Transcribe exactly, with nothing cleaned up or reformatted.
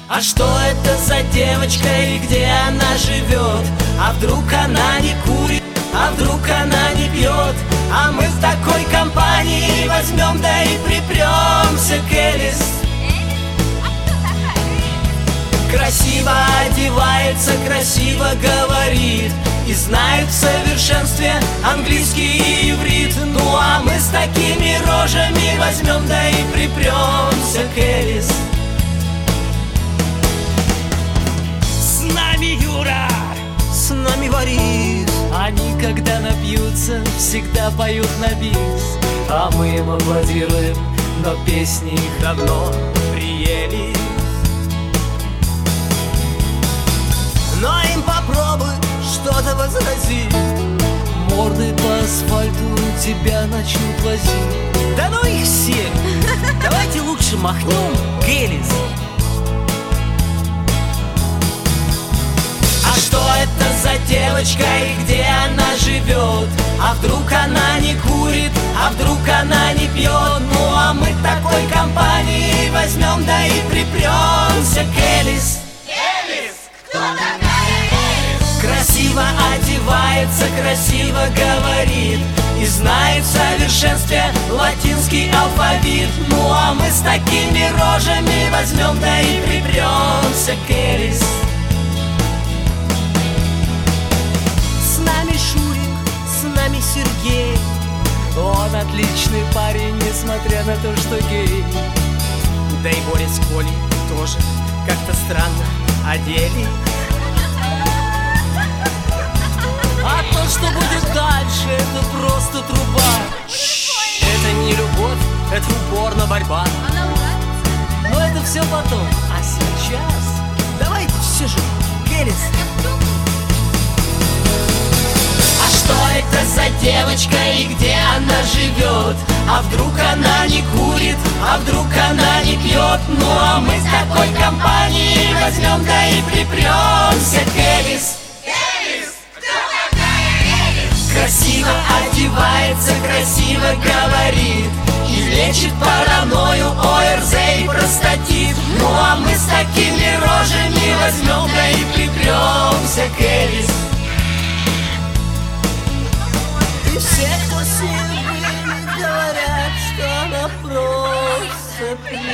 А что это за девочка и где она живет? А вдруг она не курит, а вдруг она не пьет? А мы в такой компании возьмем, да и припремся к Элис. Красиво одевается, красиво говорит и знает в совершенстве английский и иврит. Ну а мы с такими рожами возьмем, да и припремся к Элис. С нами Юра, с нами Борис. Они, когда напьются, всегда поют на бис. А мы им аплодируем, но песни их давно приели. Но им попробуй что-то возразить, мордой по асфальту тебя начнут возить. Да ну их всех! Давайте лучше махнем к Элис. А что это за девочка и где она живет? А вдруг она не курит, а вдруг она не пьет? Ну а мы такой компании возьмем, да и припремся к Элис. Элис! Кто такая? Красиво одевается, красиво говорит и знает в совершенстве латинский алфавит. Ну а мы с такими рожами возьмем, да и припремся к Элис. С нами Шурик, с нами Сергей. Он отличный парень, несмотря на то, что гей. Да и Боря с Колей тоже как-то странно одели. А то, что будет дальше, это просто труба. Это не любовь, это упорно борьба. Но это все потом. А сейчас давайте все же к Элис. А что это за девочка и где она живет? А вдруг она не курит, а вдруг она не пьет? Ну а мы с такой компанией возьмем, да и припремся к Элис. Красиво одевается, красиво говорит и лечит паранойю, ОРЗ и простатит. Ну а мы с такими рожами возьмем, да и припремся к Элис. И все, кто с ней были, говорят, что она просто